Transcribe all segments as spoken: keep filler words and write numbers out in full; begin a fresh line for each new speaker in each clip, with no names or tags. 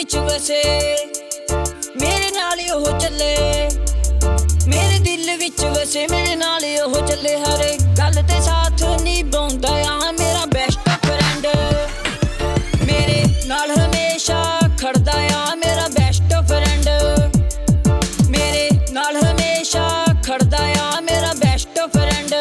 ਵਿੱਚ ਵਸੇ, ਮੇਰੇ ਨਾਲ ਉਹ ਚੱਲੇ। ਮੇਰੇ ਦਿਲ ਵਿੱਚ ਵਸੇ, ਮੇਰੇ ਨਾਲ ਉਹ ਚੱਲੇ। ਹਰ ਗੱਲ ਤੇ ਸਾਥ ਨਿਭਾਉਂਦਾ ਆ ਮੇਰਾ ਬੈਸਟ ਫਰੈਂਡ। ਮੇਰੇ ਨਾਲ ਹਮੇਸ਼ਾ ਖੜਦਾ ਆ ਮੇਰਾ ਬੈਸਟ ਫਰੈਂਡ। ਮੇਰੇ ਨਾਲ ਹਮੇਸ਼ਾ ਖੜਦਾ ਆ ਮੇਰਾ ਬੈਸਟ ਫਰੈਂਡ।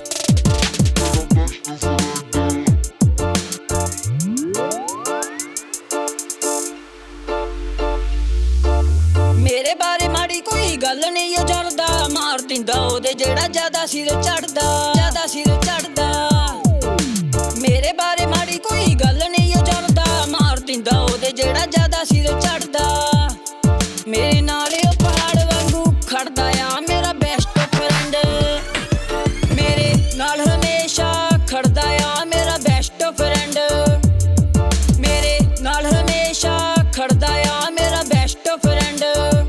ਮੇਰੇ ਬਾਰੇ ਮਾੜੀ ਕੋਈ ਗੱਲ ਨਹੀਂ ਉਹ ਜਰਦਾ, ਮਾਰ ਦਿੰਦਾ ਉਹਦੇ ਜਿਹੜਾ ਜ਼ਿਆਦਾ ਸਿਰ ਚੜਦਾ, ਜ਼ਿਆਦਾ ਸਿਰ ਚੜਦਾ। ਮੇਰੇ ਬਾਰੇ ਮਾੜੀ ਕੋਈ ਗੱਲ ਨਹੀਂ ਉਹ ਜਰਦਾ, ਮਾਰ ਦਿੰਦਾ ਉਹਦੇ ਜਿਹੜਾ ਜ਼ਿਆਦਾ ਸਿਰ ਚੜਦਾ। ਮੇਰੇ ਨਾਲ ਉਹ ਪਹਾੜ ਵਾਂਗੂ ਖੜਦਾ ਆ ਮੇਰਾ ਬੈਸਟ ਫਰੈਂਡ। ਮੇਰੇ ਨਾਲ ਹਮੇਸ਼ਾ ਖੜਦਾ ਆ ਮੇਰਾ ਬੈਸਟ ਫਰੈਂਡ। ਮੇਰੇ ਨਾਲ ਹਮੇਸ਼ਾ ਖੜਦਾ ਆ ਮੇਰਾ ਬੈਸਟ ਫਰੈਂਡ।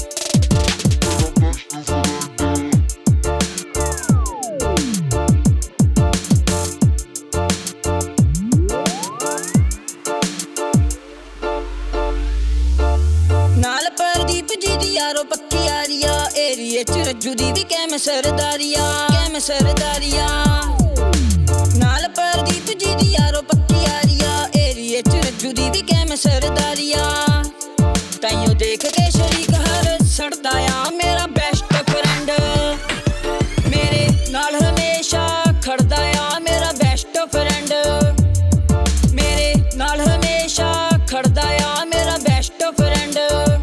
ਨਾਲ ਪ੍ਰਦੀਪ ਜੀ ਦੀ ਯਾਰੋ ਪੱਕੀ ਯਾਰੀ ਆ, ਏਰੀਏ ਚ ਰੱਜੂ ਦੀ ਵੀ ਕੈਮ ਸਰਦਾਰੀ ਆ, ਕੈਮ ਸਰਦਾਰੀ ਆ। ਨਾਲ ਪ੍ਰਦੀਪ ਜੀ ਦੀ ਯਾਰੋ ਪੱਕੀ ਯਾਰੀ ਆ, ਏਰੀਏ ਚ ਰੱਜੂ ਦੀ ਵੀ ਕੈਮ ਸਰਦਾਰੀ ਆ। ਤਾਈਓ ਦੇਖ ਕੇ ਸ਼ਰੀਕ ਹਰ ਸੜਦਾ ਆ ਮੇਰਾ ਬੈਸਟ ਫਰੈਂਡ। ਮੇਰੇ ਨਾਲ ਹਮੇਸ਼ਾ ਖੜਦਾ ਆ ਮੇਰਾ ਬੈਸਟ ਫਰੈਂਡ। ਮੇਰੇ ਨਾਲ ਹਮੇਸ਼ਾ ਖੜਦਾ ਆ ਮੇਰਾ ਬੈਸਟ ਫਰੈਂਡ।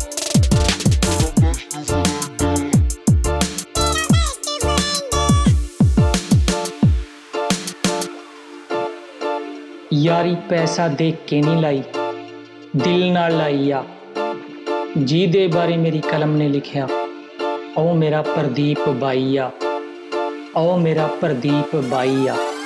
ਯਾਰੀ ਪੈਸਾ ਦੇਖ ਕੇ ਨਹੀਂ ਲਾਈ, ਦਿਲ ਨਾਲ ਲਾਈ ਆ। ਜਿਹਦੇ ਬਾਰੇ ਮੇਰੀ ਕਲਮ ਨੇ ਲਿਖਿਆ, ਉਹ ਮੇਰਾ ਪ੍ਰਦੀਪ ਬਾਈ ਆ, ਉਹ ਮੇਰਾ ਪ੍ਰਦੀਪ ਬਾਈ ਆ।